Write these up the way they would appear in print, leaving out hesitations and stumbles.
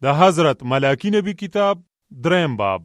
د حضرت ملاکی نبی کتاب 3 باب.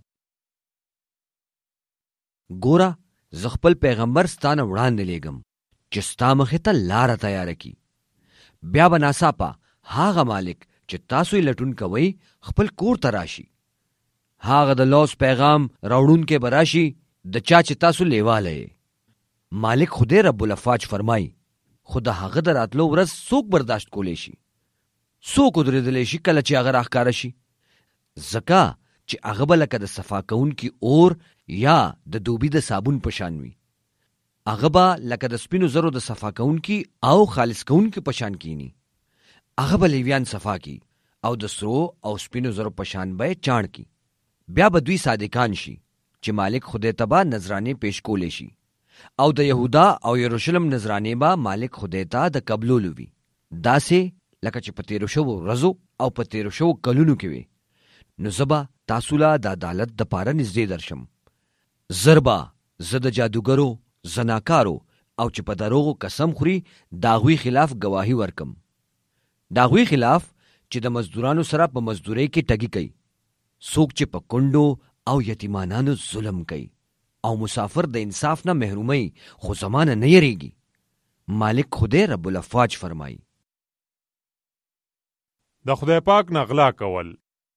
ګوره زه خپل پیغمبر ستانه وړاندې لیږم چې ستا مخې ته لاره تیاره کی. بیا به ناڅاپه هغه مالک چې تاسو یې لټون کوئ خپل کور ته راشي. هغه د لوس پیغام راوړونکی به راشي د چا چې تاسو لیواله یې. مالک خدای رب الافواج فرمایي خو د هغه د راتلو ورځ څوک برداشت کولی شي؟ څوک ودرېدلی شي کله چې هغه راښکاره شي؟ ځکه چې هغه به لکه د صفا کوونکي اور یا د دوبي د صابون په شان وي. هغه به لکه د سپینو زرو د صفا کوونکي او خالص کوونکي په شان کینی. هغه به لیویان صفا کی او د سرو او سپینو زرو په شان به چاڼ کی. بیا به دوی صادقان شي چې مالک خدای ته به نذرانې پیش کولی شي او د یهودا او یروشلم نذرانې به مالک خدای ته د قبلولو وي، داسې لکه چې په تیرو شوو ورځو او په تیرو شوو کلونو کې وي. نو زه به تاسو له د عدالت دپاره نږدې درشم. زر به زه د جادوګرو، زناکارو او چې په دروغو قسم خوري د هغوی خلاف ګواهي ورکم. د هغوی خلاف چې د مزدورانو سره په مزدورۍ کې ټګي کوي، څوک چې په کونډو او یتیمانانو ظلم کوي او مسافر د انصاف نه محروموي خو زمانه نه یریږي. مالک خدای رب الافواج فرمایي. د خدای پاک نه غلا کول.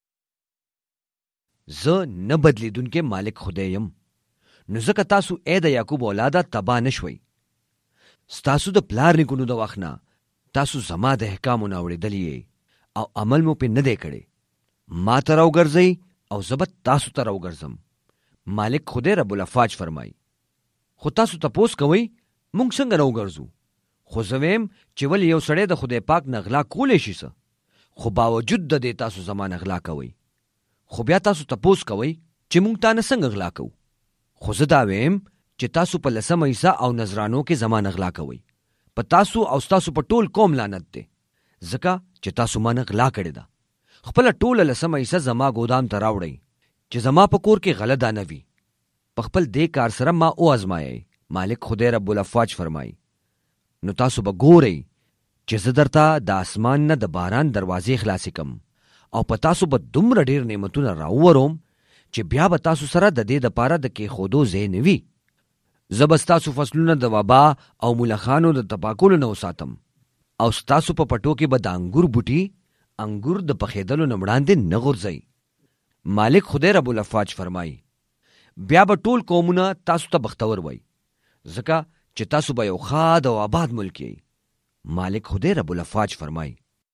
زه نه بدلیدونکې مالک خدای یم. نو ځکه تاسو ای د یعقوب اولاده تباه نه شوئ. ستاسو د پلار نیکونو د وخت نه تاسو زما د احکامو نه اورېدلي یې او عمل مو پې نه دی کړی. ما ته راوګرځئ او زه به تاسو ته راوګرځم. مالک خدای رب الافواج فرمایي. خو تاسو تپوس کوئ موږ څنګه راوګرځو؟ خو زه ویم چې ولې یو سړی د خدای پاک نه غلا کولی شي څه؟ خو باوجود د دې تاسو زما نه غلا کوئ. خو بیا تاسو تپوس کوئ چې موږ تا نه څنګه غلا کوو؟ خو زه دا ویم چې تاسو په 10 حصه او نذرانو کې زما نه غلا کوئ. په تاسو او ستاسو په ټول قوم لعنت دی، ځکه چې تاسو ما نه غلا کړې ده. خپله ټوله 10 حصه زما ګودام ته راوړئ چې زما په کور کې غله دانه وي. په خپل دې کار سره ما وازمایئ. مالک خدای رب الافواج فرمایي. نو تاسو به ګورئ چې زه درته د اسمان نه د باران دروازې خلاصې کم او په تاسو به دومره ډېر نعمتونه راووروم چې بیا به تاسو سره د دې دپاره د کېښودو ځای نه وي. زه به ستاسو فصلونه د وبا او ملخانو د تپاکلو نه وساتم او ستاسو په پټو کې به د انګور بوټي انګور د پخېدلو نه وړاندې نه غورځئ. مالک خدای رب الافواج فرمایي. بیا به ټول قومونه تاسو ته بختور وای، ځکه چې تاسو به یو ښاد او آباد ملک یئ. مالک خدای رب الافواج فرمایي.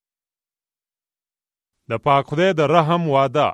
د پاک خدای د رحم وعده.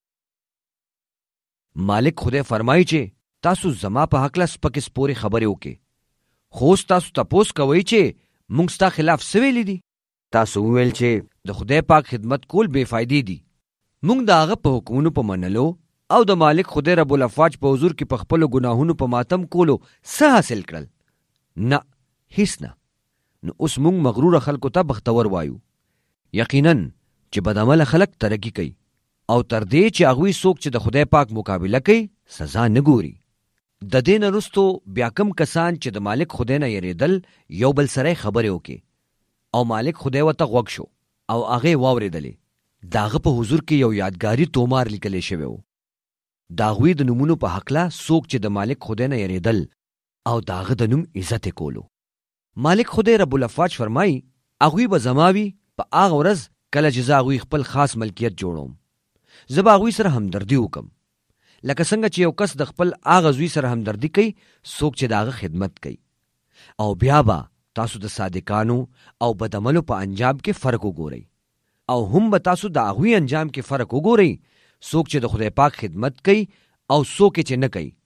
مالک خدای فرمایي چې تاسو زما په هکله سپکې سپورې خبرې وکړې، خو اوس تاسو تپوس کوئ چې موږ ستا خلاف څه ویلي دي؟ تاسو وویل چې د خدای پاک خدمت کول بې فایدې دي. موږ د هغه په حکمونو په منلو او د مالک خدای رب الافواج په حضور کې په خپلو ګناهونو په ماتم کولو څه حاصل کړل؟ نه، هیڅ نه. نو اوس موږ مغروره خلکو ته بختور وایو. یقیناً چې بدعمله خلک ترقي کوي او تر دې چې هغوی څوک چې د خدای پاک مقابله کوي سزا نه ګوري. د دې نه وروستو بیا کم کسان چې د مالک خدای نه یریدل یو بل سره خبرې وکړي او مالک خدای ورته غوږ شو او هغې واورېدلې. د هغه په حضور کې یو یادګاري تومار لیکلی شوی و. د هغوی د نومونو په هکله څوک چې د مالک خدای نه یریدل او د هغه د نوم عزت یې کولو. مالک خدای رب الافواج فرمایي هغوی به زما وي په هغه ورځ کله چې زه هغوی خپل خاص ملکیت جوړوم. زه به هغوی سره همدردي وکم لکه څنګه چې یو کس د خپل هغه زوی سره همدردي کوي څوک چې د هغه خدمت کوي. او بیا به تاسو د صادقانو او بدعملو په انجام کې فرق وګورئ او هم به تاسو د هغوی انجام کې فرق وګورئ څوک چې د خدای پاک خدمت کوي او څوک چې نه کوي.